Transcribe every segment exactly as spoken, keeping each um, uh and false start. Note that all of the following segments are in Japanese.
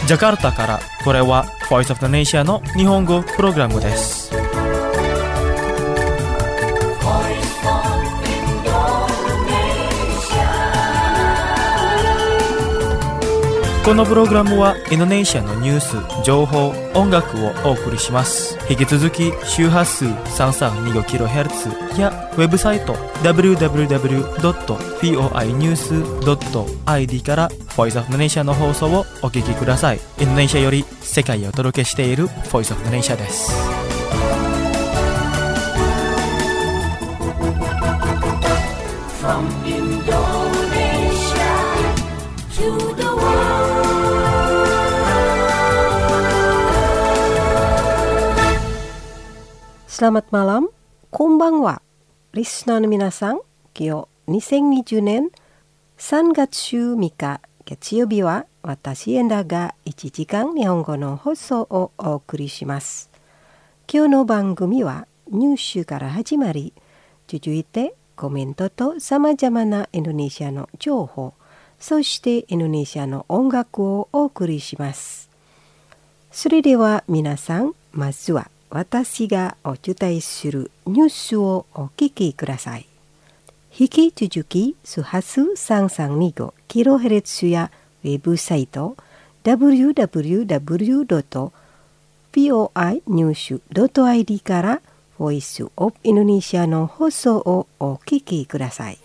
ジャカルタから、これは Voice of the Nation の日本語プログラムです。このプログラムはインドネシアのニュース、情報、音楽をお送りします。引き続き周波数 さんさんにごキロヘルツ やウェブサイト ダブリューダブリューダブリュードットフォイニュースドットアイディー から Voice of the Nation の放送をお聞きください。インドネシアより世界をお届けしている Voice of the Nation です。From Indonesia to the Selamat malam, konbanwa. Listenerの皆さん、今日にせんにじゅうねんさんがつじゅうみっか月曜日は私エンダがいちじかん日本語の放送をお送りします。今日の番組はニュースから始まり、続いてコメントとさまざまなインドネシアの情報、そしてインドネシアの音楽をお送りします。それでは皆さん、まずは私がお伝えするニュースをお聞きください。引き続き周波数さんさんにごキロヘルツ やウェブサイト ダブリューダブリューダブリュードットフォイニュースドットアイディー からボイスオブインドネシアの放送をお聞きください。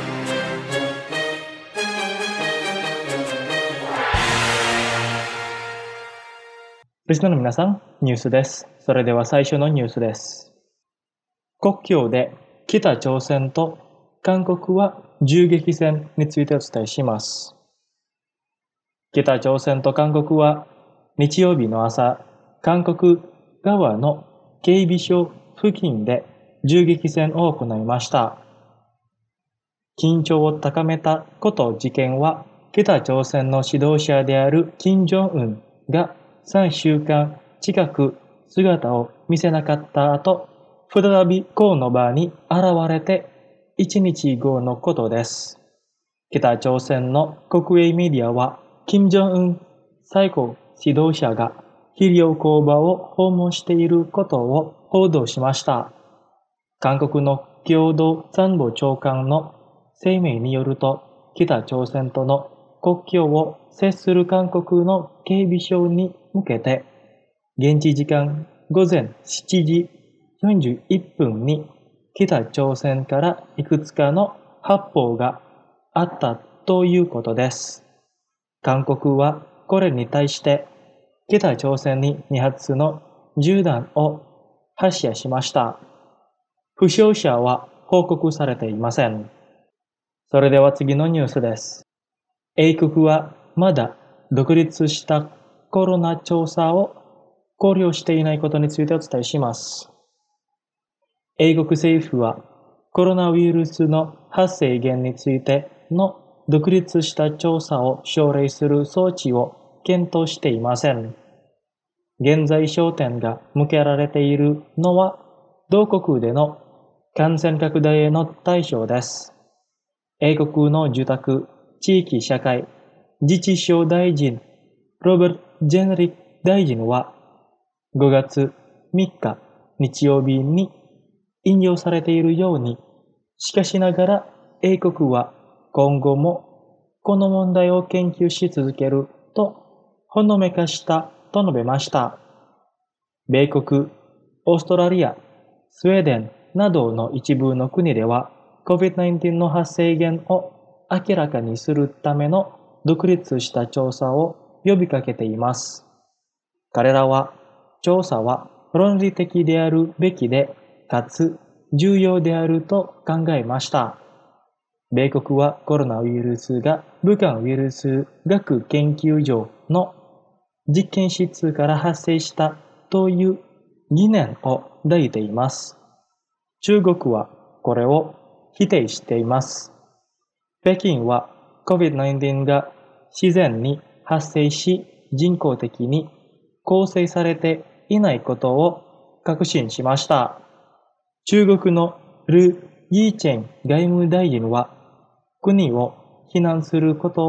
リスナーの皆さん、ニュースです。それでは最初のニュースです。国境で北朝鮮と韓国は銃撃戦についてお伝えします。北朝鮮と韓国は日曜日の朝、韓国側の警備所付近で銃撃戦を行いました。緊張を高めたこと事件は、北朝鮮の指導者である金正恩がさんしゅうかん近く姿を見せなかった後、再びこの場に現れていちにちごのことです。北朝鮮の国営メディアは、金正恩最高指導者が肥料工場を訪問していることを報道しました。韓国の共同参謀長官の声明によると、北朝鮮との国境を接する韓国の警備所に向けて、現地時間午前しちじよんじゅういっぷんに北朝鮮からいくつかの発砲があったということです。韓国はこれに対して北朝鮮にに発の銃弾を発射しました。負傷者は報告されていません。それでは次のニュースです。英国はまだ独立したコロナ調査を考慮していないことについてお伝えします。英国政府はコロナウイルスの発生源についての独立した調査を奨励する措置を検討していません。現在焦点が向けられているのは同国での感染拡大への対処です。英国の住宅、地域社会、自治省大臣、ロバート・ジェネリック大臣はごがつみっか日曜日に引用されているように、しかしながら英国は今後もこの問題を研究し続けるとほのめかしたと述べました。米国、オーストラリア、スウェーデンなどの一部の国では コビッドナインティーン の発生源を明らかにするための独立した調査を呼びかけています。彼らは調査は論理的であるべきで、かつ重要であると考えました。米国はコロナウイルスが武漢ウイルス学研究所の実験室から発生したという疑念を抱いています。中国はこれを否定しています。北京は コビッドナインティーン が自然に発生し人工的に構成されていないことを確信しました。中国のル・イーチェン外務大臣は国を非難することを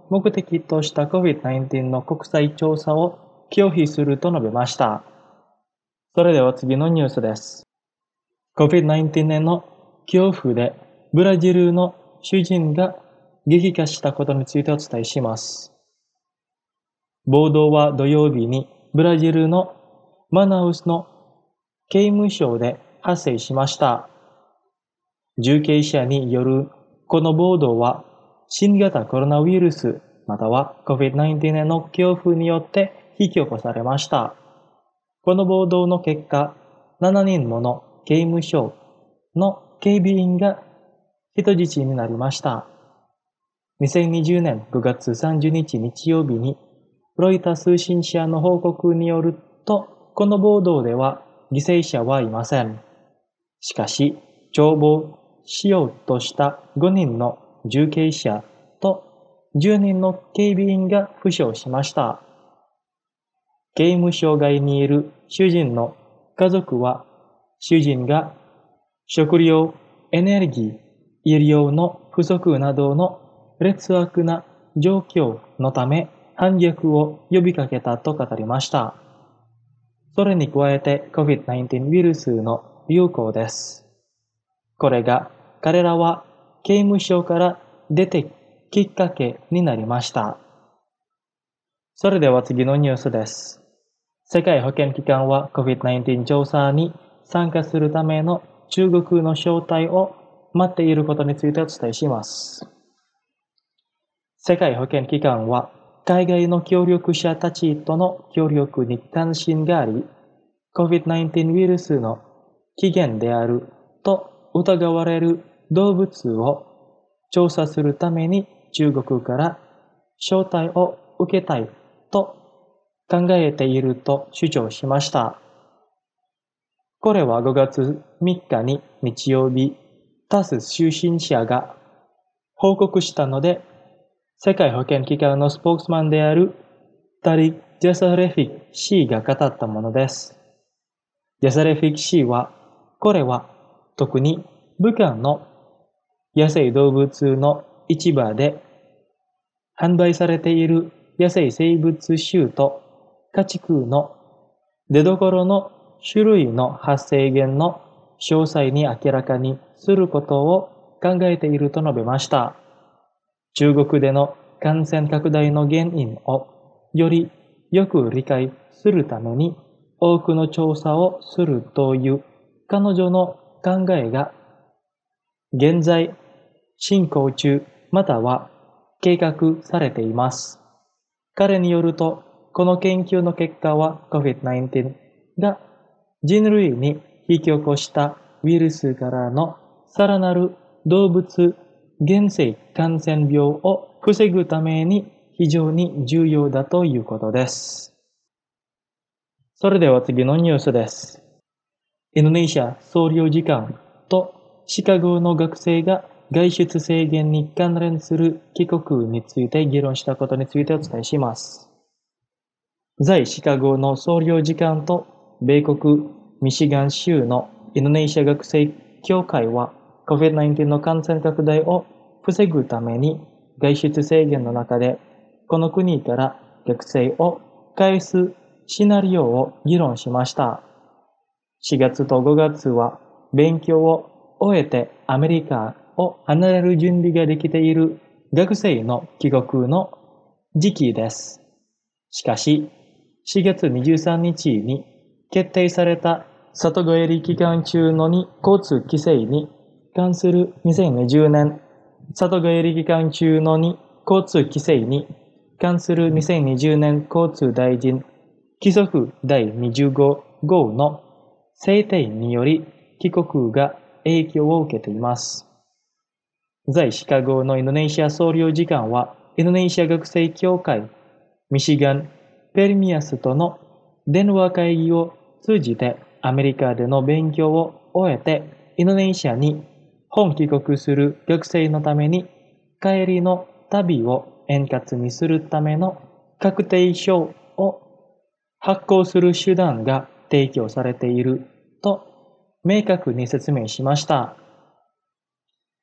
目的とした コビッドナインティーン の国際調査を拒否すると述べました。それでは次のニュースです。コビッドナインティーン への恐怖でブラジルの主人が激化したことについてお伝えします。暴動は土曜日にブラジルのマナウスの刑務所で発生しました。受刑者によるこの暴動は新型コロナウイルスまたは コビッドナインティーン への恐怖によって引き起こされました。この暴動の結果、ななにんもの刑務所の警備員が人質になりました。にせんにじゅうねんくがつさんじゅうにち日曜日にロイター通信社の報告によると、この暴動では犠牲者はいません。しかし、逃亡しようとしたごにんの受刑者とじゅうにんの警備員が負傷しました。刑務所外にいる主人の家族は、主人が食料、エネルギー、医療の不足などの劣悪な状況のため反逆を呼びかけたと語りました。それに加えて コビッドナインティーン ウイルスの流行です。これが彼らは刑務所から出てきっかけになりました。それでは次のニュースです。世界保健機関は コビッドナインティーン 調査に参加するための中国の招待を待っていることについてお伝えします。世界保健機関は海外の協力者たちとの協力に関心があり、コビッドナインティーン ウイルスの起源であると疑われる動物を調査するために中国から招待を受けたいと考えていると主張しました。これはごがつみっかに日曜日、タス通信社が報告したので、世界保健機関のスポークスマンであるタリ・ジャサレフィク氏が語ったものです。ジャサレフィク氏は、これは特に武漢の野生動物の市場で販売されている野生生物種と家畜の出所の種類の発生源の詳細に明らかにすることを考えていると述べました。中国での感染拡大の原因をよりよく理解するために多くの調査をするという彼女の考えが現在進行中または計画されています。彼によると、この研究の結果は コビッドナインティーン が人類に引き起こしたウイルスからのさらなる動物原性感染病を防ぐために非常に重要だということです。それでは次のニュースです。インドネシア総領事館とシカゴの学生が外出制限に関連する帰国について議論したことについてお伝えします。在シカゴの総領事館と米国ミシガン州のインドネシア学生協会は コビッドナインティーン の感染拡大を防ぐために外出制限の中でこの国から学生を返すシナリオを議論しました。しがつとごがつは勉強を終えてアメリカを離れる準備ができている学生の帰国の時期です。しかし、しがつにじゅうさんにちに決定された里帰り期間中のに交通規制に関するにせんにじゅうねん里帰り期間中のに交通規制に関するにせんにじゅうねん交通大臣規則だいにじゅうご号の制定により帰国が影響を受けています。在シカゴのインドネシア総領事館はインドネシア学生協会ミシガン・ペルミアスとの電話会議を通じてアメリカでの勉強を終えてインドネシアに本帰国する学生のために帰りの旅を円滑にするための確定書を発行する手段が提供されていると明確に説明しました。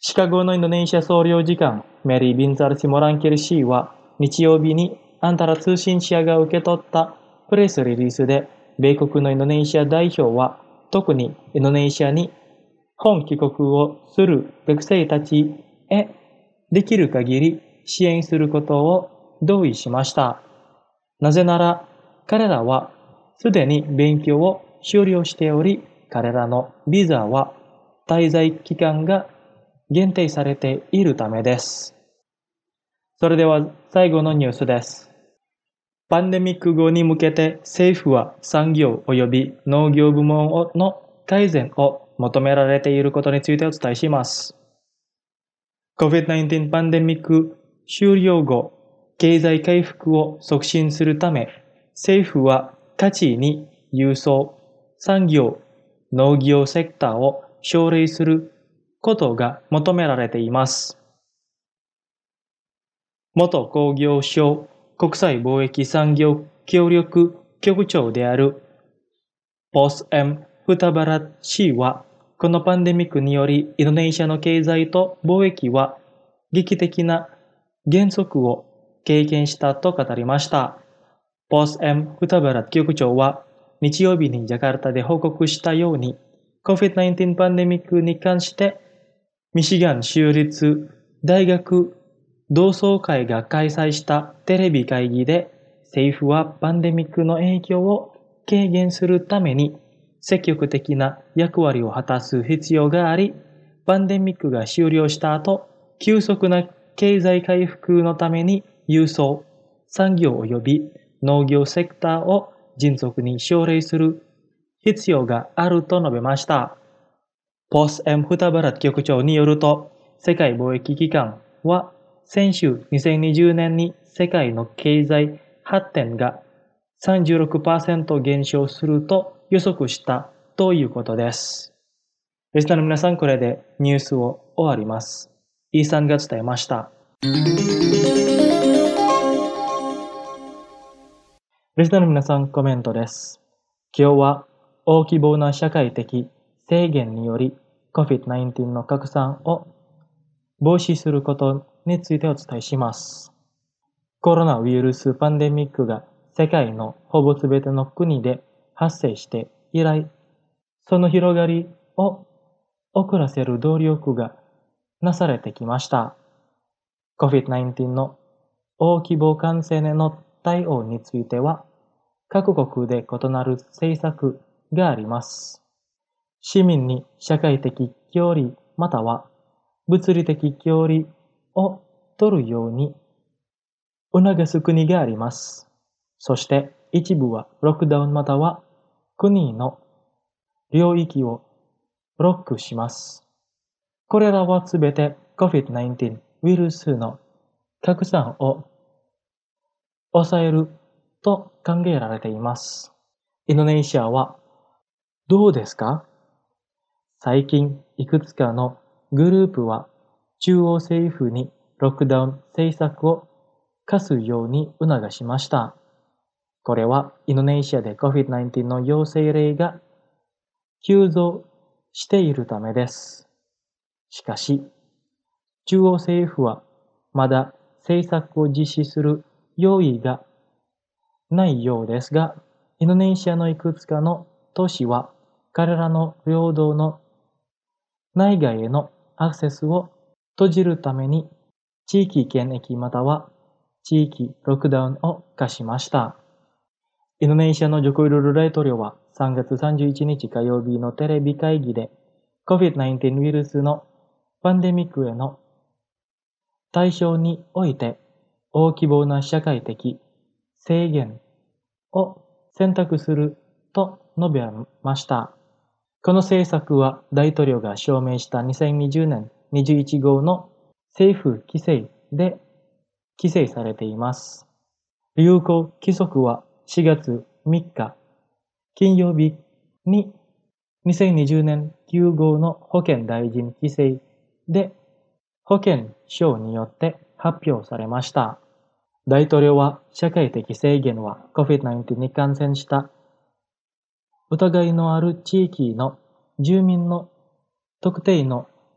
シカゴのインドネシア総領事館メリー・ビンザル・シモランケル氏は日曜日にアンタラ通信社が受け取ったプレスリリースで、米国のインドネシア代表は特にインドネシアに本帰国をする学生たちへできる限り支援することを同意しました。なぜなら彼らはすでに勉強を終了しており、彼らのビザは滞在期間が限定されているためです。それでは最後のニュースです。パンデミック後に向けて政府は産業及び農業部門の改善を求められていることについてお伝えします。コビッドナインティーン パンデミック終了後、経済回復を促進するため、政府は価値に輸送、産業、農業セクターを奨励することが求められています。元工業省国際貿易産業協力局長であるポス・エム・フタバラッ氏は、このパンデミックによりインドネシアの経済と貿易は劇的な減速を経験したと語りました。ポス・エム・フタバラッ局長は日曜日にジャカルタで報告したように、コビッドナインティーン パンデミックに関してミシガン州立大学同窓会が開催したテレビ会議で、政府はパンデミックの影響を軽減するために積極的な役割を果たす必要があり、パンデミックが終了した後、急速な経済回復のために輸送、産業及び農業セクターを迅速に奨励する必要があると述べました。ポス・エム・フタバラッ局長によると、世界貿易機関は先週にせんにじゅうねんに世界の経済発展が さんじゅうろくパーセント 減少すると予測したということです。リスナーの皆さん、これでニュースを終わります。イーさんが伝えました。リスナーの皆さん、コメントです。今日は大規模な社会的制限により コビッドナインティーン の拡散を防止することについてお伝えします。コロナウイルスパンデミックが世界のほぼすべての国で発生して以来、その広がりを遅らせる努力がなされてきました。コビッドナインティーン の大規模感染への対応については、各国で異なる政策があります。市民に社会的距離または物理的距離を取るように促す国があります。そして一部はロックダウンまたは国の領域をロックします。これらはすべて コビッドナインティーン ウイルスの拡散を抑えると考えられています。インドネシアはどうですか？最近いくつかのグループは中央政府にロックダウン政策を課すように促しました。これはインドネシアで コビッドナインティーン の陽性例が急増しているためです。しかし、中央政府はまだ政策を実施する用意がないようですが、インドネシアのいくつかの都市は彼らの領土の内外へのアクセスを閉じるために地域検疫または地域ロックダウンを課しました。インドネシアのジョコウィドド大統領はさんがつさんじゅういちにち火曜日のテレビ会議で コビッドナインティーン ウイルスのパンデミックへの対象において大規模な社会的制限を選択すると述べました。この政策は大統領が証明したにせんにじゅうねんにじゅういちごうの政府規制で規制されています。流行規則はしがつみっか金曜日ににせんにじゅうねんきゅうごうの保健大臣規制で保健省によって発表されました。大統領は社会的制限は コビッドナインティーン に感染した疑いのある地域の住民の特定の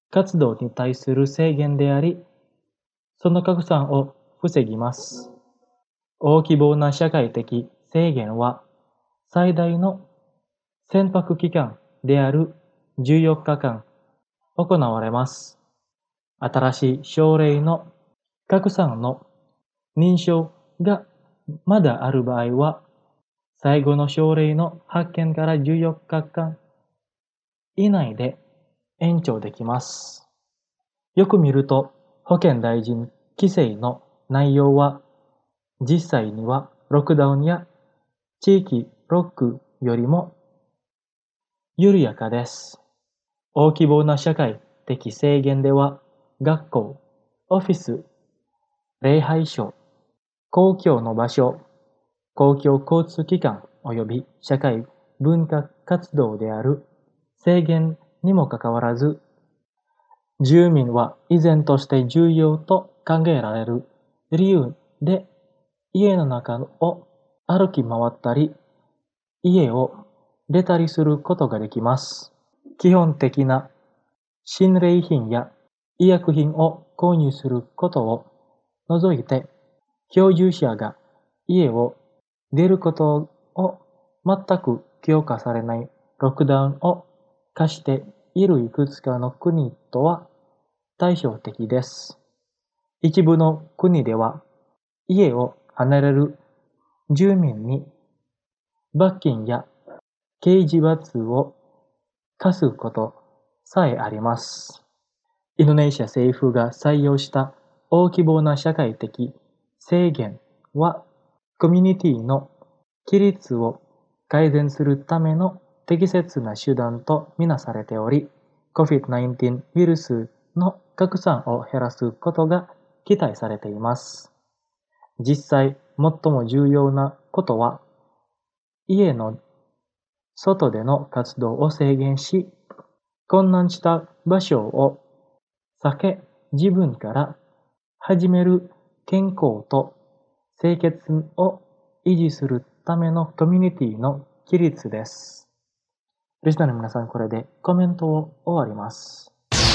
活動に対する制限であり、その拡散を防ぎます。大規模な社会的制限は、最大の潜伏期間であるじゅうよっかかん行われます。新しい症例の拡散の認証がまだある場合は、最後の症例の発見からじゅうよっかかん以内で延長できます。よく見ると、保健大臣規制の内容は、実際にはロックダウンや地域ロックよりも緩やかです。大規模な社会的制限では、学校、オフィス、礼拝所、公共の場所、公共交通機関及び社会文化活動である制限にもかかわらず、住民は依然として重要と考えられる理由で家の中を歩き回ったり、家を出たりすることができます。基本的な診療品や医薬品を購入することを除いて、居住者が家を出ることを全く許可されないロックダウンを課しているいくつかの国とは対照的です。一部の国では家を離れる住民に罰金や刑事罰を課すことさえあります。インドネシア政府が採用した大規模な社会的制限は、コミュニティの規律を改善するための適切な手段とみなされており、コビッドナインティーン ウイルスの拡散を減らすことが期待されています。実際、最も重要なことは、家の外での活動を制限し、困難した場所を避け、自分から始める健康と清潔を維持するためのコミュニティの規律です。リスナーの皆さん、これでコメントを終わります。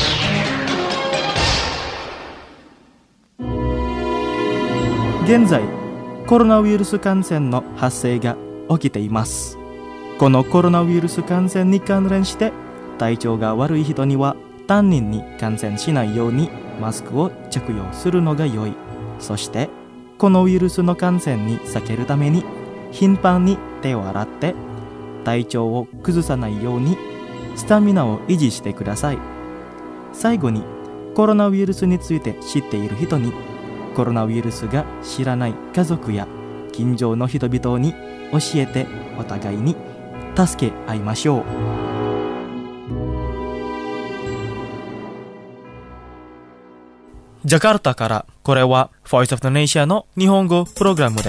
現在、コロナウイルス感染の発生が起きています。このコロナウイルス感染に関連して、体調が悪い人には他人に感染しないようにマスクを着用するのが良い。そしてこのウイルスの感染に避けるために頻繁に手を洗って体調を崩さないようにスタミナを維持してください。最後に、コロナウイルスについて知っている人に、コロナウイルスが知らない家族や近所の人々に教えて、お互いに助け合いましょう。ジャカルタから、これは Voice of the Nation の日本語プログラムです。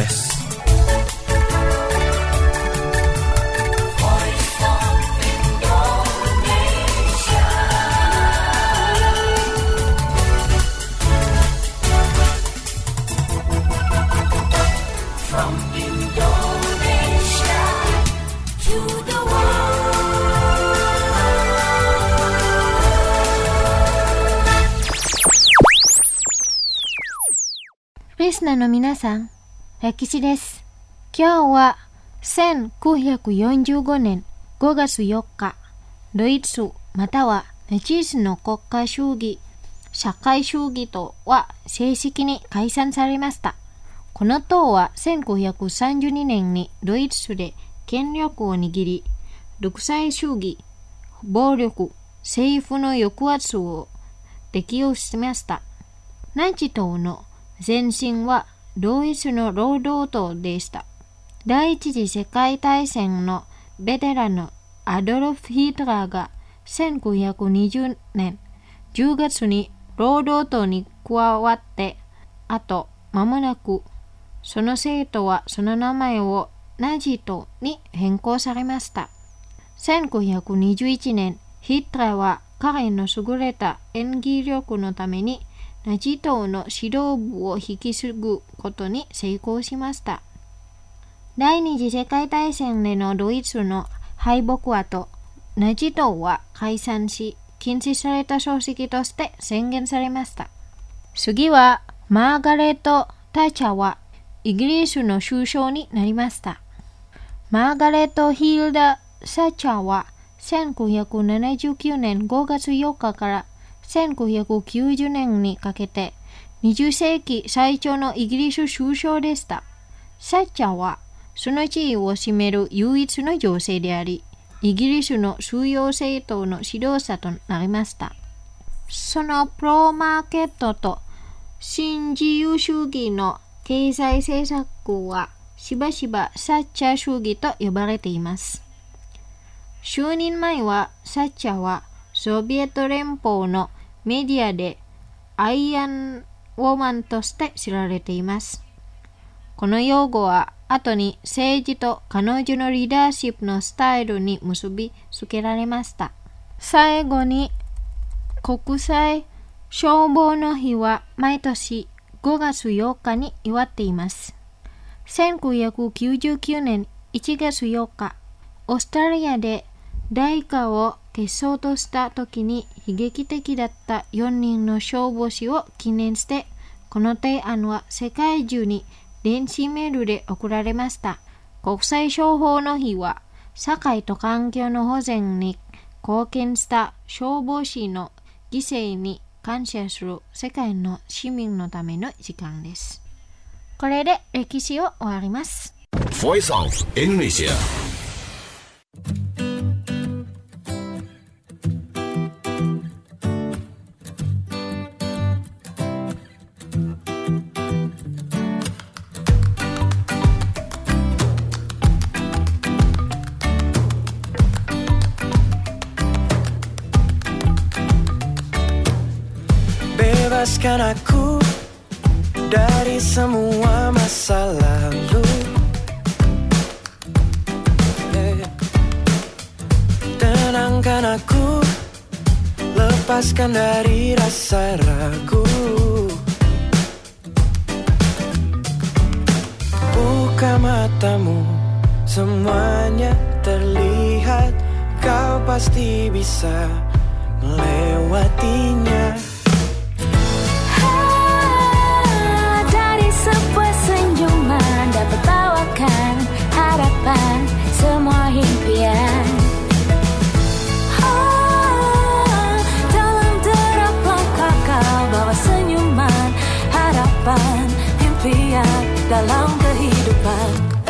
リスナーの皆さん、歴史です。今日はせんきゅうひゃくよんじゅうごねんごがつよっか、ドイツまたはナチスの国家主義、社会主義党は正式に解散されました。この党はせんきゅうひゃくさんじゅうにねんにドイツで権力を握り、独裁主義、暴力、政府の抑圧を適用しました。ナチ党の前身はドイツの労働党でした。第一次世界大戦のベテランのアドルフ・ヒトラーがせんきゅうひゃくにじゅうねんじゅうがつに労働党に加わって、あと間もなくその政党はその名前をナチ党に変更されました。せんきゅうひゃくにじゅういちねん、ヒトラーは彼の優れた演技力のためにナチ党の指導部を引き継ぐことに成功しました。第二次世界大戦でのドイツの敗北後、ナチ党は解散し、 禁止された書式として宣言されました。次はマーガレット・タッチャーはイギリスの首相になりました。マーガレット・ヒルダ・サッチャーはせんきゅうひゃくななじゅうきゅうねんごがつよっかからせんきゅうひゃくきゅうじゅうねんにかけてにじゅっせいき最長のイギリス首相でした。サッチャーはその地位を占める唯一の女性であり、イギリスの主要政党の指導者となりました。そのプロマーケットと新自由主義の経済政策はしばしばサッチャー主義と呼ばれています。就任前はサッチャーはソビエト連邦のメディアでアイアンウォーマンとして知られています。この用語は後に政治と彼女のリーダーシップのスタイルに結びつけられました。最後に国際消防の日は毎年ごがつよっかに祝っています。せんきゅうひゃくきゅうじゅうきゅうねんいちがつよっか、オーストラリアで大火を消そうとした時に悲劇的だったよにんの消防士を記念して、この提案は世界中に電子メールで送られました。国際消防の日は社会と環境の保全に貢献した消防士の犠牲に感謝する世界の市民のための時間です。これで歴史を終わります。 Voice of Indonesia. Bebaskan aku dari semua masa lalu, tenangkan aku, lepaskan dari rasa ragu. Buka matamu, semuanya terlihat, kau pasti bisa melewatinya. Bawakan harapan semua impian. Oh, dalam derap langkah kau bawa senyuman, harapan, impian dalam kehidupan.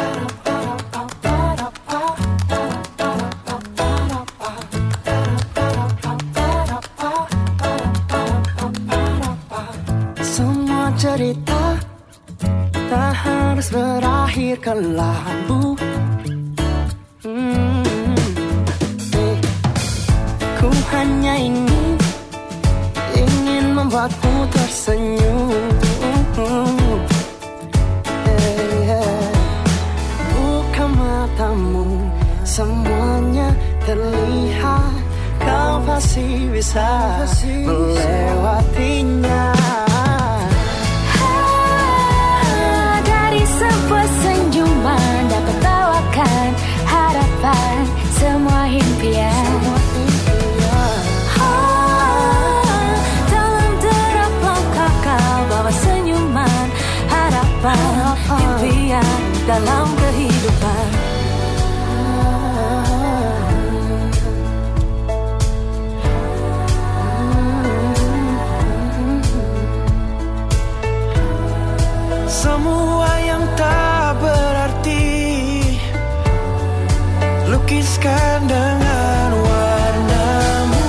Semua cerita tak harus berakhir kelabu. hmm. eh. Ku hanya ingin Ingin membuatmu tersenyum. eh, eh. Buka matamu, semuanya terlihat, kau pasti bisa melewatinya. Sebuah senyuman dapat bawakan harapan semua impian. Oh, dalam derap langkah kau bawa senyuman, harapan, impian dalam kehidupan. Semua yang tak berarti lukiskan dengan warnamu.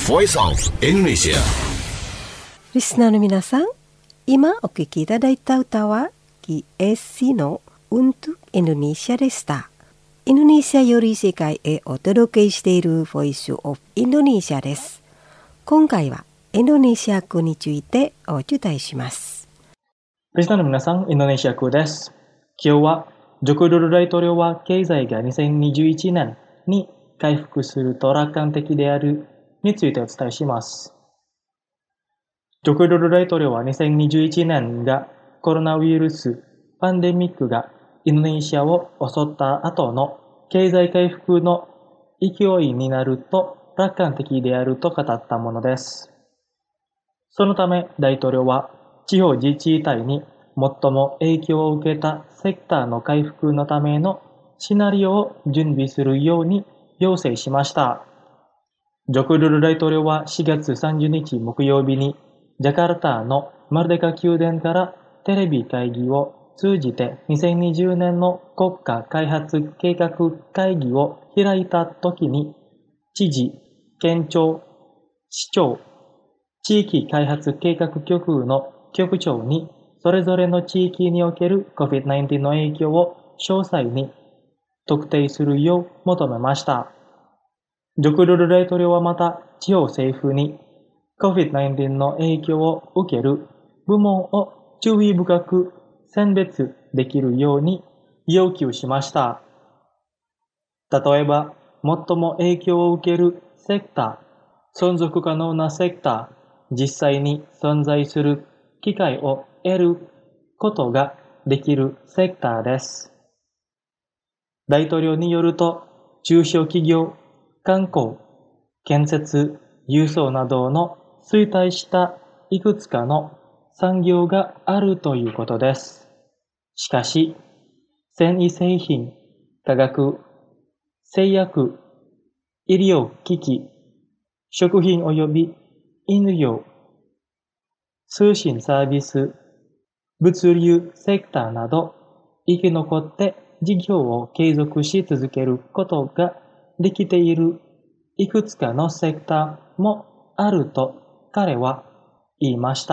Voice of Indonesia。 リスナーの皆さん、今お聴きいただいた歌はキエッシのUntuk Indonesiaでした。インドネシアより世界へお届けしている Voice of Indonesia です。今回はインドネシア語についてお伝えします。 リスナーの皆さん、インドネシア語です。今日はジョコドル大統領は経済がにせんにじゅういちねんに回復すると楽観的であるについてお伝えします。ジョコドル大統領はにせんにじゅういちねんがコロナウイルスパンデミックがインドネシアを襲った後の経済回復の勢いになると楽観的であると語ったものです。そのため大統領は地方自治体に最も影響を受けたセクターの回復のためのシナリオを準備するように要請しました。ジョコドル大統領はしがつさんじゅうにち木曜日にジャカルタのマルデカ宮殿からテレビ会議を通じてにせんにじゅうねんの国家開発計画会議を開いたときに知事、県庁、市長、地域開発計画局の局長にそれぞれの地域における コビッドナインティーン の影響を詳細に特定するよう求めました。ジョコドル大統領はまた地方政府に コビッドナインティーン の影響を受ける部門を注意深く選別できるように要求しました。例えば、最も影響を受けるセクター、存続可能なセクター、実際に存在する機会を得ることができるセクターです。大統領によると、中小企業、観光、建設、輸送などの衰退したいくつかの産業があるということです。しかし、繊維製品、化学、製薬、医療機器、食品及び飲料、通信サービス、物流セクターなど生き残って事業を継続し続けることができているいくつかのセクターもあると彼は言いました。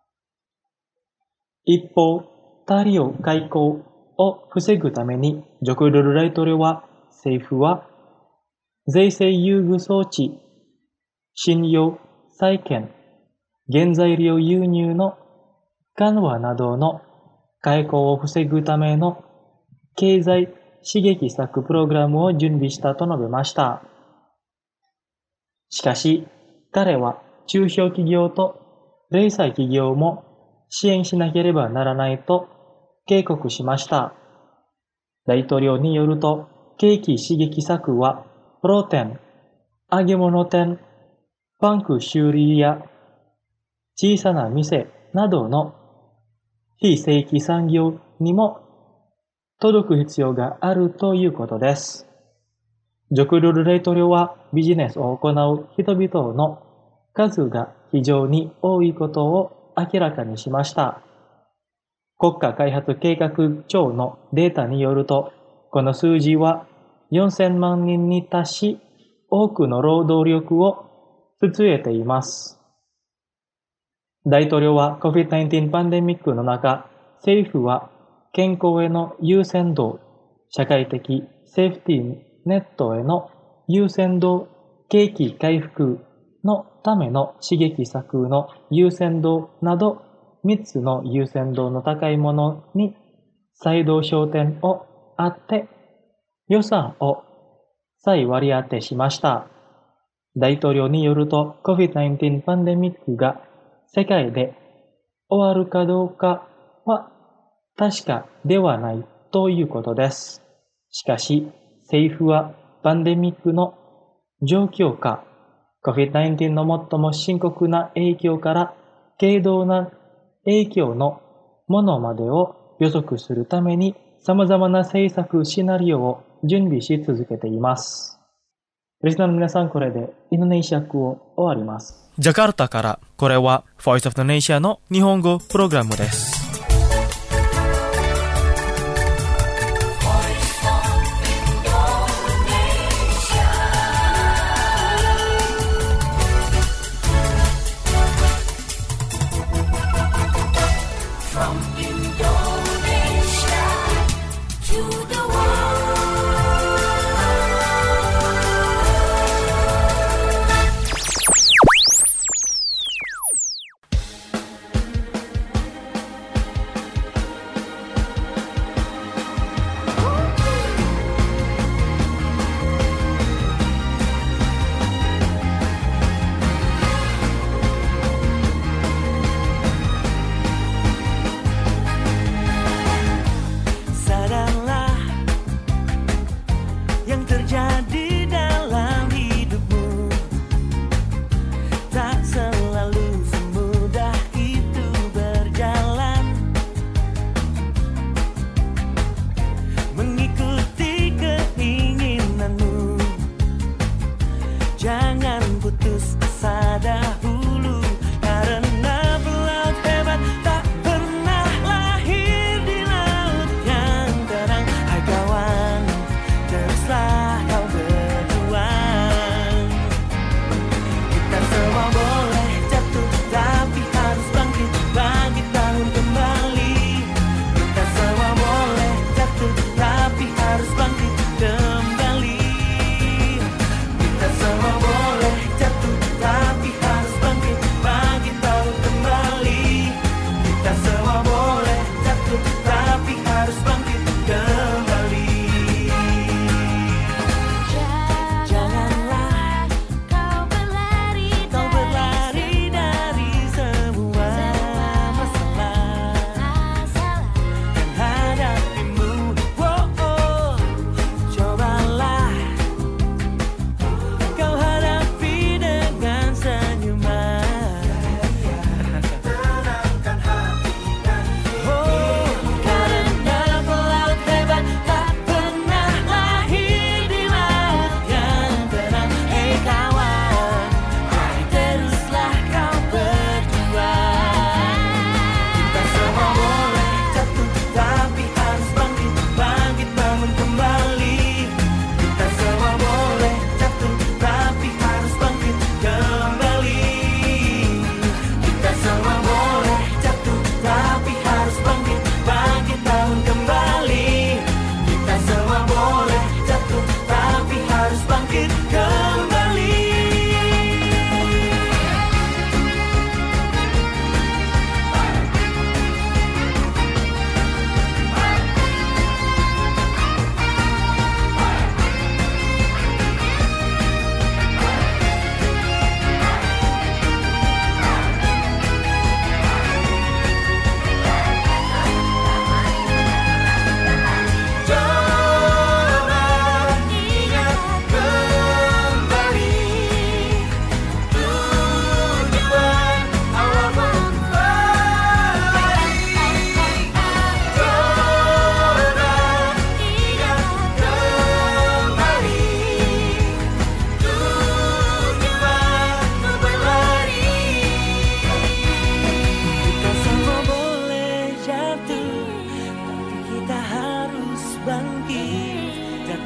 一方、大量解雇を防ぐためにジョコドル大統領は政府は税制優遇装置、信用再建、原材料輸入の緩和などの解雇を防ぐための経済刺激策プログラムを準備したと述べました。しかし、彼は中小企業と零細企業も支援しなければならないと警告しました。大統領によると、景気刺激策は、プロ店、揚げ物店、パンク修理や小さな店などの非正規産業にも届く必要があるということです。ジョコドル大統領はビジネスを行う人々の数が非常に多いことを明らかにしました。国家開発計画庁のデータによると、この数字はよんせんまんにんに達し、多くの労働力を必えています。大統領は コビッドナインティーン パンデミックの中、政府は健康への優先度、社会的セーフティーネットへの優先度、景気回復のための刺激策の優先度などみっつの優先度の高いものに再度焦点を当て予算を再割り当てしました。大統領によると コビッドナインティーン パンデミックが世界で終わるかどうかは確かではないということです。しかし政府はパンデミックの状況下、コビッドナインティーン の最も深刻な影響から軽度な影響のものまでを予測するために様々な政策シナリオを準備し続けています。リスナーの皆さん、これでインドネシア語を終わります。 ジャカルタから、これは Voice of Indonesia の日本語プログラムです。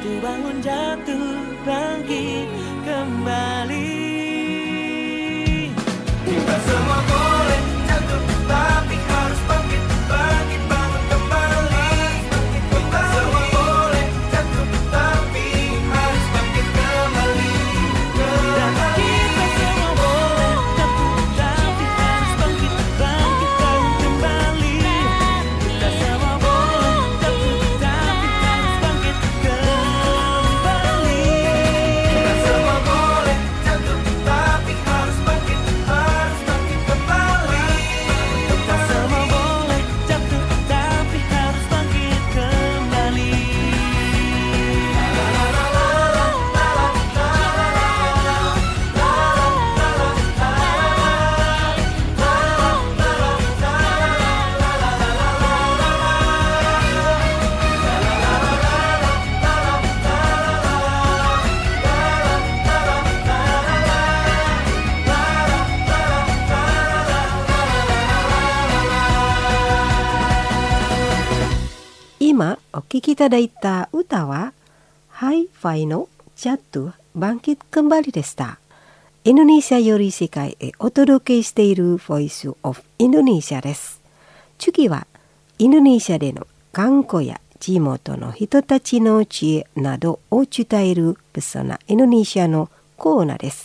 Jatuh bangun, jatuh bangkit kembali. Kita semua boleh jatuh, tapi harus bangkit, bangkit bangun kembali. Kita semua boleh jatuh, tapi harus bangkit kembali. Kita semua boleh jatuh, tapi harus bangkit, bangkit bangun kembali. Kita semua boleh jatuh, tapi harus bangkit kembali. Kita semua boleh jatuh, tapi harus bangkit, harus bangkit kembali. Kita semua boleh jatuh, tapi harus bangkit kembali. 今お聴きいただいた歌はハイファイのジャットバンキックンバリでした。インドネシアより世界へお届けしているボイスオフインドネシアです。次はインドネシアでの観光や地元の人たちの知恵などを伝えるプソナインドネシアのコーナーです。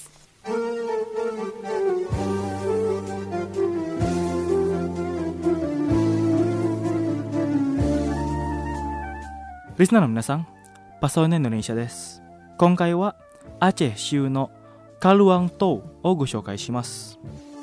リスナーの皆さん、パソネインドネシアです。今回はアチェ州のカルワン島をご紹介します。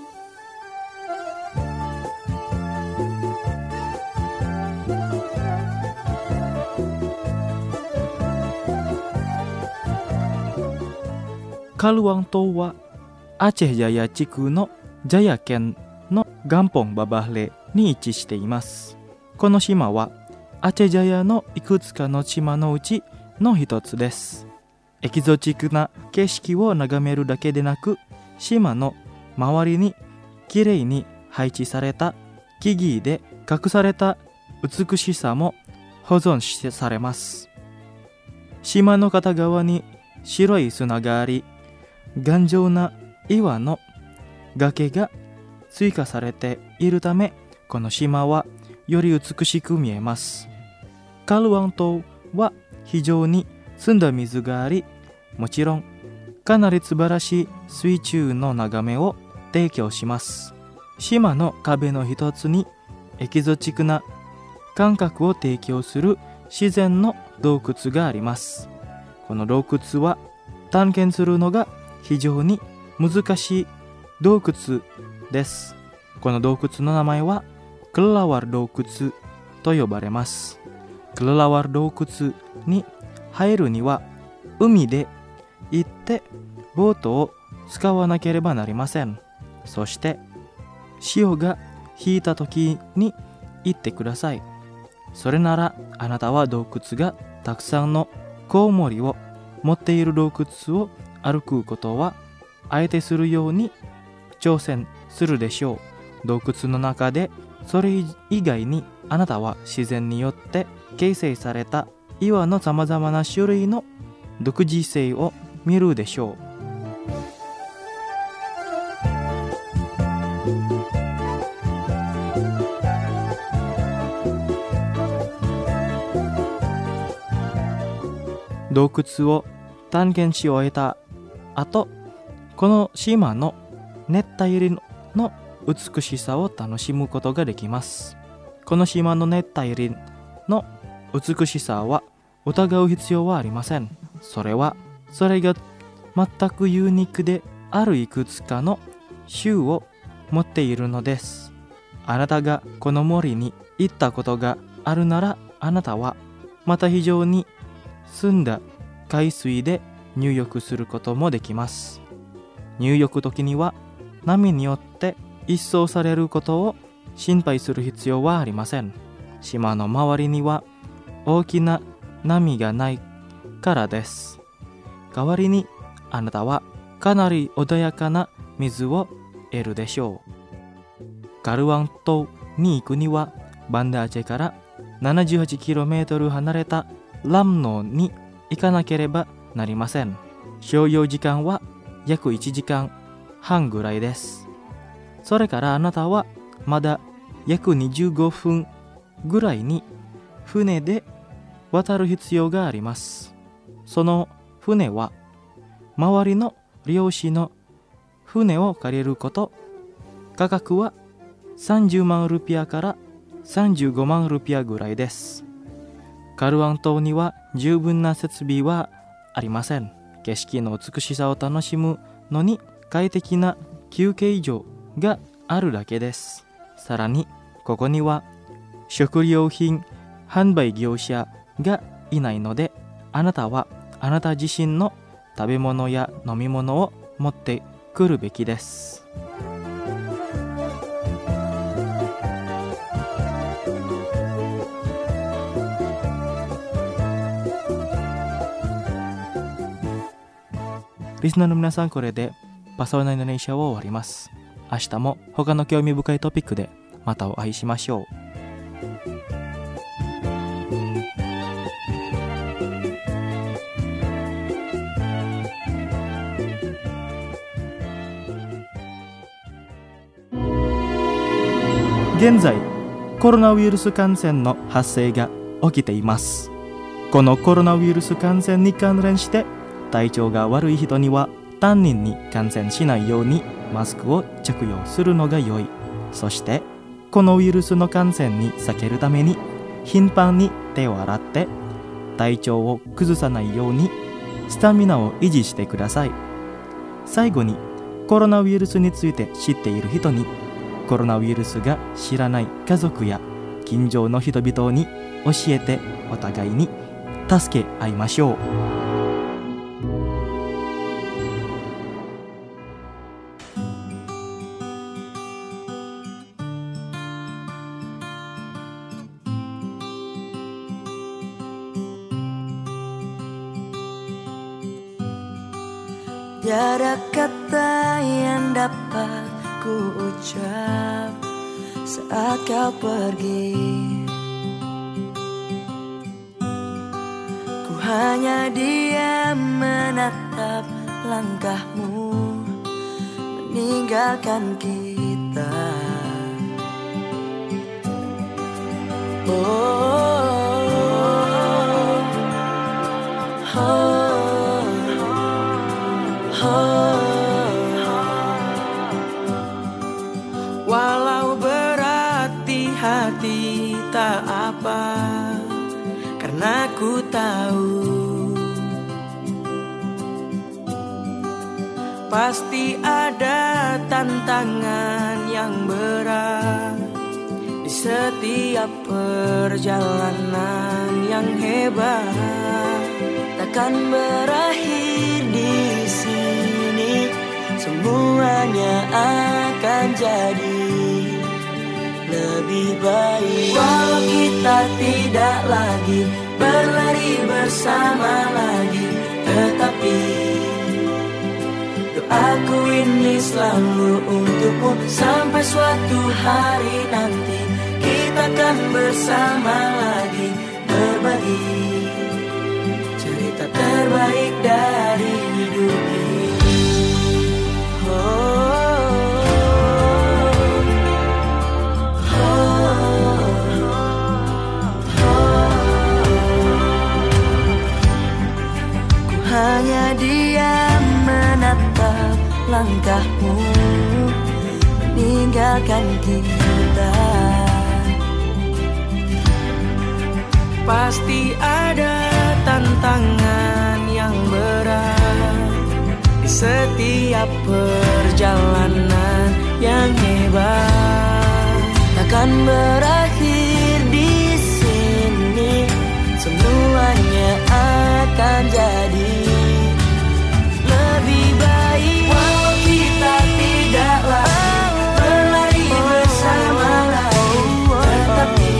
カルワン島はアチェジャヤ地区のジャヤ県のガンポンババフレに位置しています。この島はアチェジャヤのいくつかの島のうちの一つです。エキゾチックな景色を眺めるだけでなく、島の周りにきれいに配置された木々で隠された美しさも保存しされます。島の片側に白い砂があり、頑丈な岩の崖が追加されているため、この島はより美しく見えます。カルワン島は非常に澄んだ水があり、もちろんかなり素晴らしい水中の眺めを提供します。島の壁の一つにエキゾチックな感覚を提供する自然の洞窟があります。この洞窟は探検するのが非常に難しい洞窟です。この洞窟の名前はクルラワル洞窟と呼ばれます。クルラワル洞窟に入るには海で行ってボートを使わなければなりません。そして潮が引いた時に行ってください。それならあなたは洞窟がたくさんのコウモリを持っている洞窟を歩くことはあえてするように挑戦するでしょう。洞窟の中でそれ以外にあなたは自然によって形成された岩のさまざまな種類の独自性を見るでしょう。洞窟を探検し終えた後、この島の熱帯林の美しさを楽しむことができます。この島の熱帯林の美しさは疑う必要はありません。それはそれが全くユニークであるいくつかの種を持っているのです。あなたがこの森に行ったことがあるなら、あなたはまた非常に澄んだ海水で入浴することもできます。入浴時には波によって一掃されることを心配する必要はありません。島の周りには大きな波がないからです。代わりにあなたはかなり穏やかな水を得るでしょう。カルワン島に行くにはバンダーチェから ななじゅうはちキロメートル 離れたラムノーに行かなければなりません。所要時間は約いちじかんはんぐらいです。それからあなたはまだ約にじゅうごふんぐらいに船で渡る必要があります。その船は周りの漁師の船を借りること、価格はさんじゅうまんルピアからさんじゅうごまんルピアぐらいです。カルワン島には十分な設備はありません。景色の美しさを楽しむのに快適な休憩所があるだけです。さらにここには食料品販売業者がいないので、あなたはあなた自身の食べ物や飲み物を持ってくるべきです。リスナーの皆さん、これでパサオナインドネシアを終わります。明日も他の興味深いトピックでまたお会いしましょう。現在コロナウイルス感染の発生が起きています。このコロナウイルス感染に関連して体調が悪い人には担任に感染しないようにマスクを着用するのが良い。そしてこのウイルスの感染に避けるために頻繁に手を洗って体調を崩さないようにスタミナを維持してください。最後にコロナウイルスについて知っている人に、コロナウイルスが知らない家族や近所の人々に教えて、お互いに助け合いましょう。 Tiada kata yang dapat ku ucap saat kau pergi. Ku hanya diam menatap langkahmu meninggalkan kita. Oh, oh, oh. Walau berat di hati tak apa, karena ku tahu pasti ada tantangan yang berat di setiap perjalanan yang hebat. Takkan berakhir di sini, semuanya akan jadi lebih baik. Walau kita tidak lagi berlari bersama lagi, tetapi doaku ini selalu untukmu. Sampai suatu hari nanti kita akan bersama lagi, berbagi cerita terbaik dari hidup ini. Oh, oh, oh, oh. Ku hanya diam menatap langkahmu meninggalkan kita. Pasti ada tantangan yang berat di setiap perjalanan yang hebat. Takkan berakhir di sini, semuanya akan jadi lebih baik. Walau kita tidak lagi berlari bersama lagi, tetapi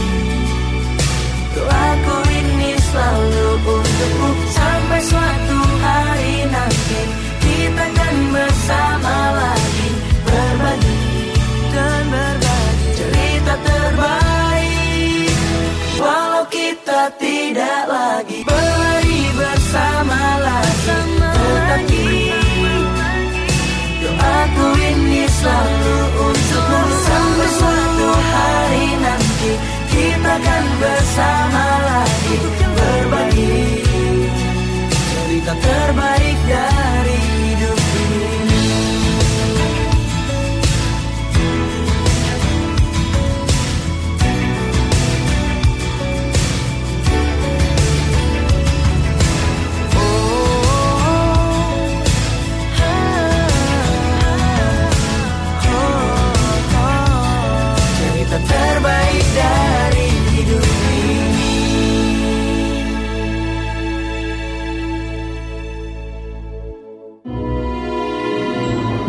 doaku ini selalu untukmu. Sampai suatu hari nanti kita akan bersama lagi, berbagi dan berbagi cerita terbaik. Walau kita tidak lagi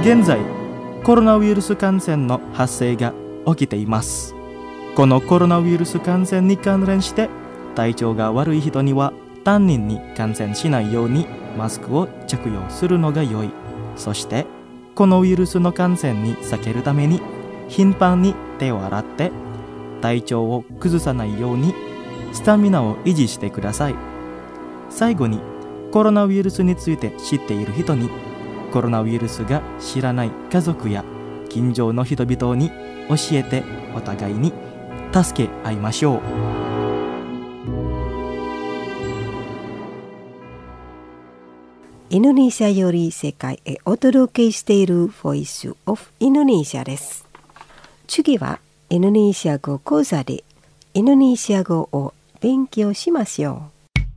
現在コロナウイルス感染の発生が起きています。このコロナウイルス感染に関連して体調が悪い人には他人に感染しないようにマスクを着用するのが良い。そしてこのウイルスの感染に避けるために頻繁に手を洗って体調を崩さないようにスタミナを維持してください。最後にコロナウイルスについて知っている人にコロナウイルスが知らない家族や近所の人々に教えてお互いに助け合いましょう。 インドネシアより世界へお届けしているボイスオフインドネシアです。次はインドネシア語講座でインドネシア語を勉強しますよ。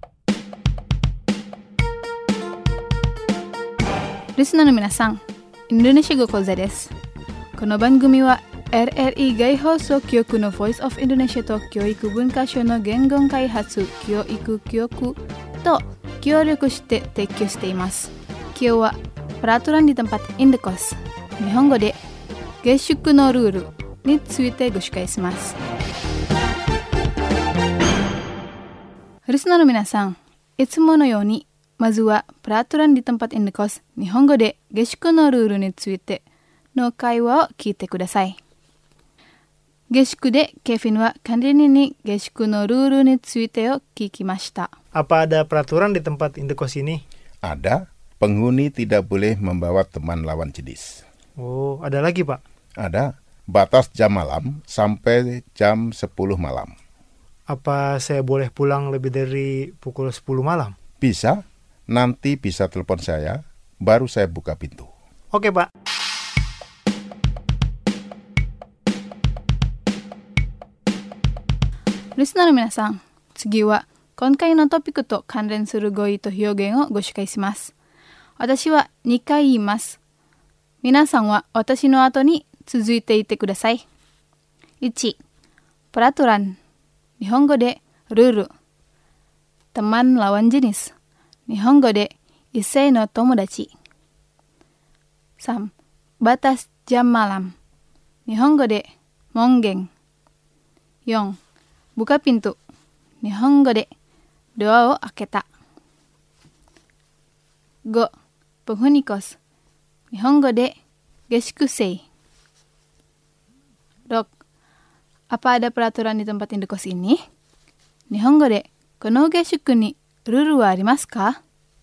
リスナーの皆さん、インドネシア語講座です。この番組は エルエルイ 外放送局の Voice of Indonesia と教育文化省の言語開発教育局と協力して提供しています。今日はperaturan di tempat indekos、日本語で下宿のルールについてご紹介します。リスナーの皆さん、いつものようにまずはperaturan di tempat indekos、日本語で下宿のルールについての会話を聞いてください。下宿でケフィンはカンディニに下宿のルールについてを聞きました。 Apa ada peraturan di tempat indekos ini? Ada, penghuni tidak boleh membawa teman lawan jenis. Oh, ada lagi Pak? Ada, batas jam malam sampai jam sepuluh malam. Apa saya boleh pulang lebih dari pukul sepuluh malam? Bisa, nanti bisa telepon saya, baru saya buka pintu. Oke Pak. Listenerの皆さん、次は今回のトピックと関連する語彙と表現をご紹介します。私はにかい言います。皆さんは私の後に続いていてください。いち、peraturan、日本語でルール。teman lawan jenis、日本語で異性の友達。さん、batas jam malam、日本語で門限。よん、buka pintu、日本語でドアを開けた。ご、penghuni kos、日本語で下宿生。ろく、apa ada peraturan di tempat indekos ini？ 日本語でこの下宿にルールはありますか？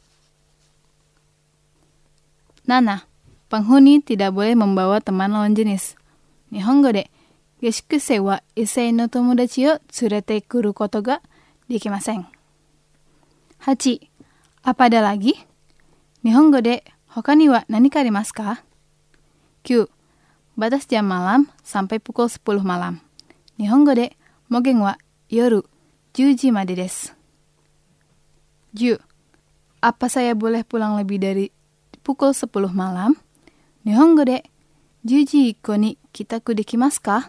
なな、penghuni tidak boleh membawa teman lawan jenis、日本語で下宿生は異性の友達を連れてくることができません。はち、apa ada lagi？ 日本語で他には何かありますか？きゅう、batas jam malam sampai pukul sepuluh malam、日本語で門限は夜じゅうじまでです。じゅう、apa saya boleh pulang lebih dari pukul sepuluh malam？ 日本語でじゅうじ以降に帰宅できますか？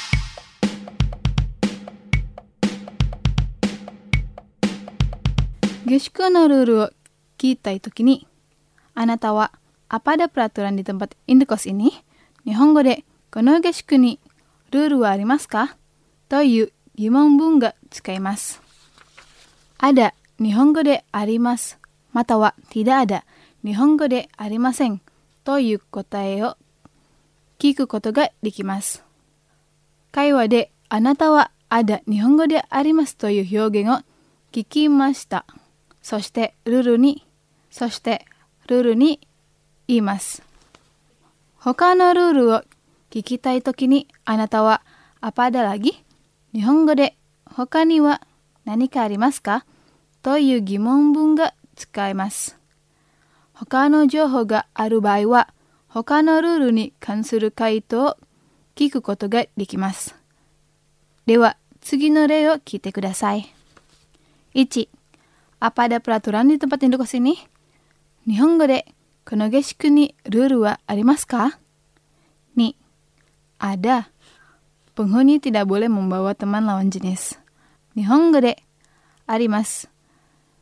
下宿のルールを聞いたいときに、あなたはapa ada peraturan di tempat indekos ini？ 日本語でこの下宿にルールはありますか？という疑問文が使います。あだ、日本語であります。またはtidak ada、日本語でありません。という答えを聞くことができます。会話であなたはあだ、日本語でありますという表現を聞きました。そしてルールに、そしてルールに言います。他のルールを聞きたいときにあなたはapa ada lagi？ 日本語で他には何かありますか？という疑問文が使えます。他の情報がある場合は他のルールに関する回答を聞くことができます。では次の例を聞いてください。いち、apa ada peraturan di tempat indekos ini？ 日本語でこの下宿にルールはありますか？に、ada。penghuni tidak boleh membawa teman lawan jenis。日本語であります。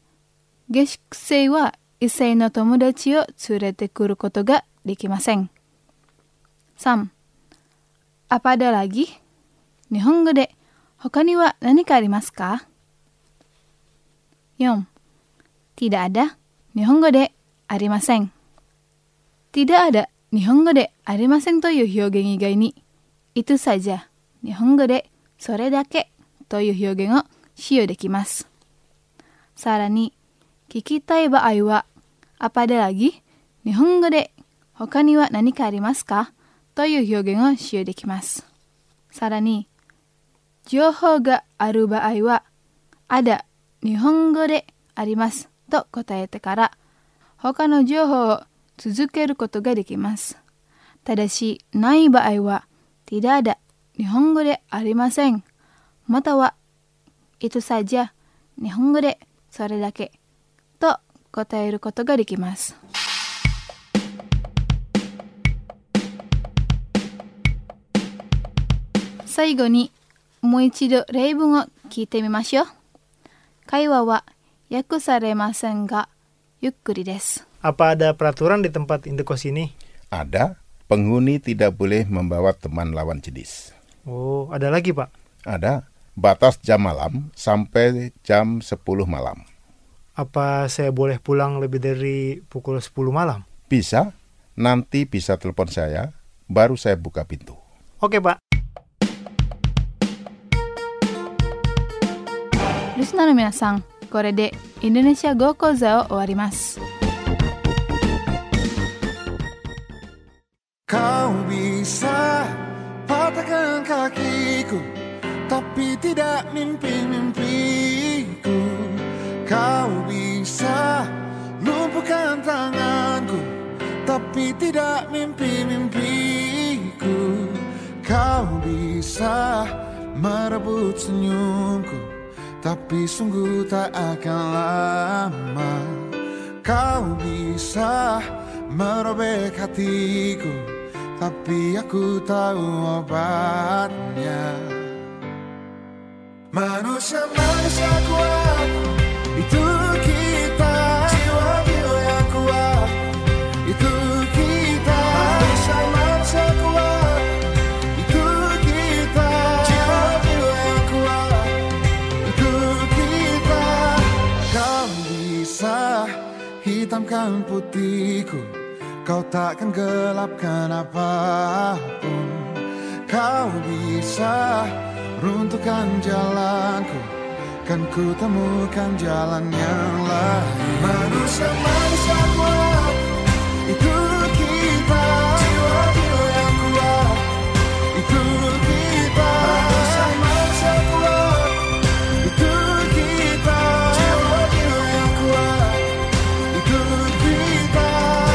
下宿生は異性の友達を連れてくることができません。 さん. アパダラギ日本語で他には何かありますか? よん. Tidak ada 日本語でありません. Tidak ada 日本語でありませんという表現以外に itu saja 日本語でそれだけという表現を使用できます。さらに聞きたい場合は apa ada lagi 日本語で他には何かありますかという表現を使用できます。さらに情報がある場合は ada 日本語でありますと答えてから他の情報を続けることができます。ただしない場合は tidak ada 日本語でありませんまたは itu saja 日本語でそれだけと答えることができます。最後にもう一度例文を聞いてみましょう。会話は訳されませんがゆっくりです。 Apa ada peraturan di tempat indekos ini? Ada. Penghuni tidak boleh membawa teman lawan jenis. Oh, ada lagi, Pak? Ada. Batas jam malam sampai jam sepuluh malam. Apa saya boleh pulang lebih dari pukul sepuluh malam? Bisa. Nanti bisa telepon saya, baru saya buka pintu. Oke, Pak. リスナーの皆さん、これでインドネシア語講座を終わります。 Kau bisa patahkan kakiku, tapi tidak mimpi-mimpiku. Kau bisa lumpuhkan tanganku, tapi tidak mimpi-mimpiku. Kau bisa merebut senyumku, tapi sungguh tak akan lama. Kau bisa merobek hatiku, tapi aku tahu obatnya. Manusia-manusia kuat, itu kita. Jiwa-jiwa yang kuat, itu kita. Manusia-manusia kuat, itu kita. Jiwa-jiwa yang kuat, itu kita. Kau bisa hitamkan putihku, kau takkan gelapkan apapun. Kau bisa runtuhkan jalanku, kan ku temukan jalan yang lain. Manusia-manusia kuat, itu kita. Jiwa-jiwa yang kuat, itu kita. Manusia-manusia kuat, itu kita. Jiwa-jiwa yang kuat, itu kita.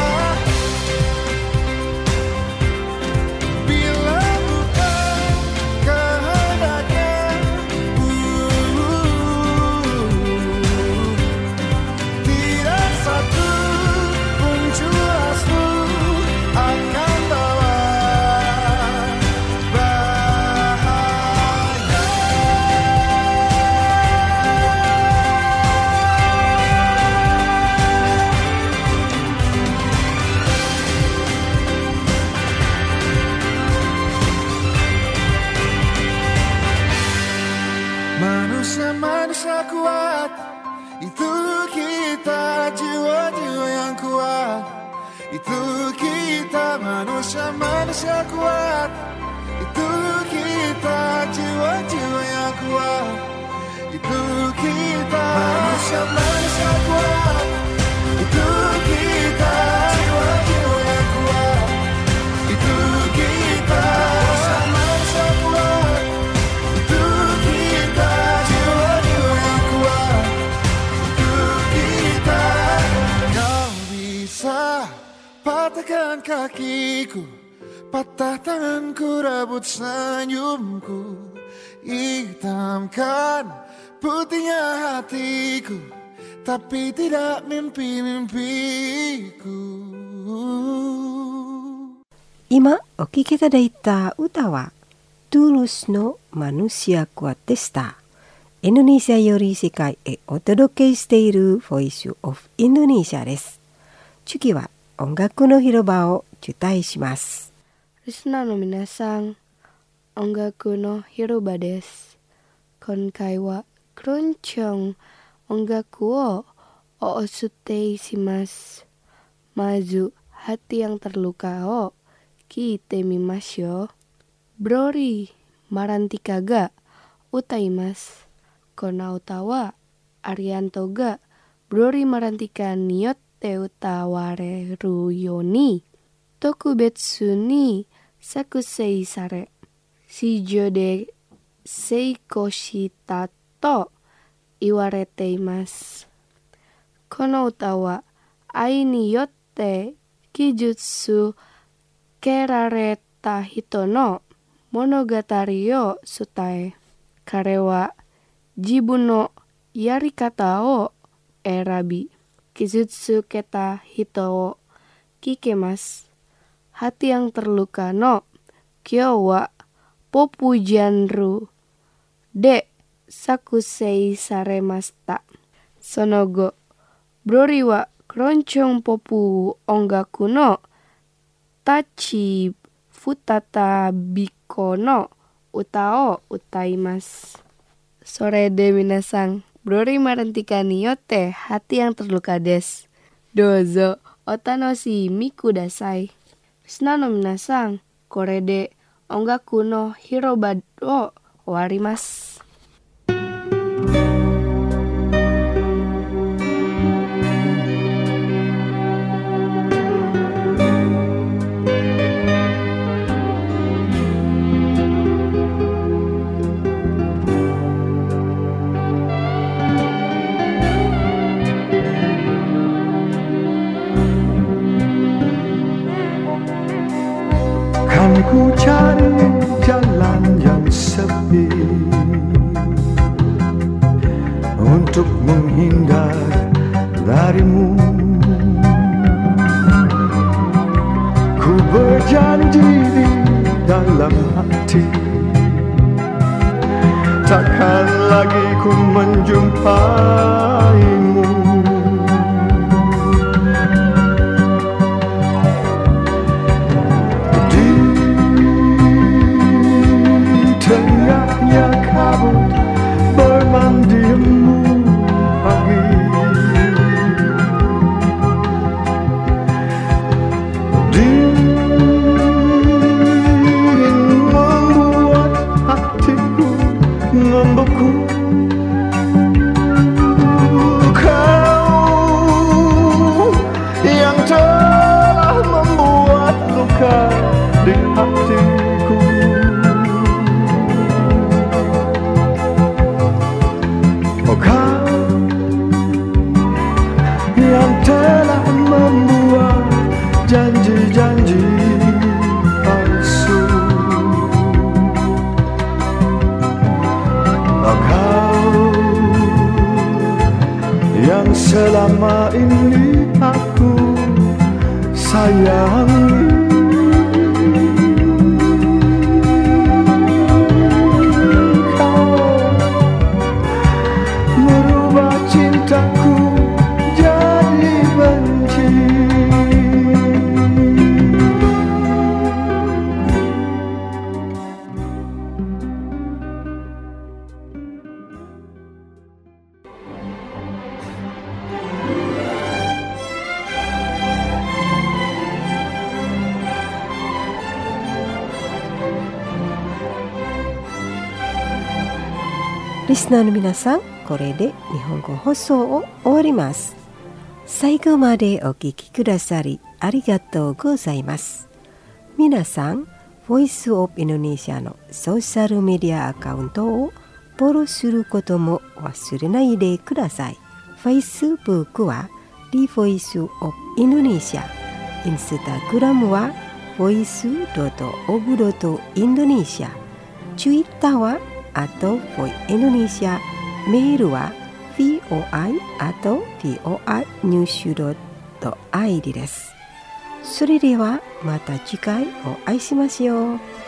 Manusia-manusia kuat, itu kita. Jiwa-jiwa yang kuat, itu kita. Manusia-manusia kuat, itu kita. Jiwa-jiwa yang kuat, itu kita. Manusia-manusia kuat, itu kita. Jiwa-jiwa yang kuat, itu kita. Manusia-manusia kuat, itu kita. Jiwa-jiwa yang kuat, itu kita. Kau bisa patahkan kakiku, patah tanganku, rebut senyumku, hitamkan putihnya hatiku, tapi tidak mimpi-mimpiku. 今お聴きいただいた歌はトゥールスのマヌシアクワでした。インドネシアより世界へお届けしているボイスオフインドネシアです。次は音楽の広場を受胎します。 リスナーの皆さん、音楽の広場です。今回はクロンチョン音楽をお伝えします。まず、hati yang terlukaを聞いてみましょう。Brori Marantika ga utaimasu. この歌はアリアントがBrori Marantikaによって歌われるように特別に作成され、史上で成功したと言われています。この歌は愛によって傷つけられた人の物語を伝え、彼は自分のやり方を選び、傷つけた人を聞けます。Hati yang terluka no kyo wa popu janru de sakusei saremashita. Sonogo, Brori wa Keroncong Popu Ongaku no Tachi Futata Biko no uta o utaimasu. Sore de minasan, Brori Marantika ni yotte hati yang terluka desu. Dozo otanoshimi kudasai. Listenerの皆さん、これで音楽の広場を終わります。 Ku cari jalan yang sepi untuk menghindar darimu. Ku berjanji di dalam hati takkan lagi ku menjumpaimu. Tengahnya kabut bermandimu pagi, dingin membuat hatiku membeku. Kau yang telah membuat luka di hatiku. Yang telah membuat janji-janji palsu. Kau yang selama ini aku sayangi. Kau merubah cintaku jadi benci. Listenerの皆さん、これで日本語放送を終わります。最後までお聞きくださりありがとうございます。皆さん、ボイスオブインドネシアのソーシャルメディアアカウントをフォローすることも忘れないでください。Facebook は The Voice of Indonesia、Instagram は ボイスドットオブドットインドネシア、Twitter はあと for Indonesia、メールは ブイオアイ あと ブイオアイ ニュース ドットアイディー です。それではまた次回お会いしましょう。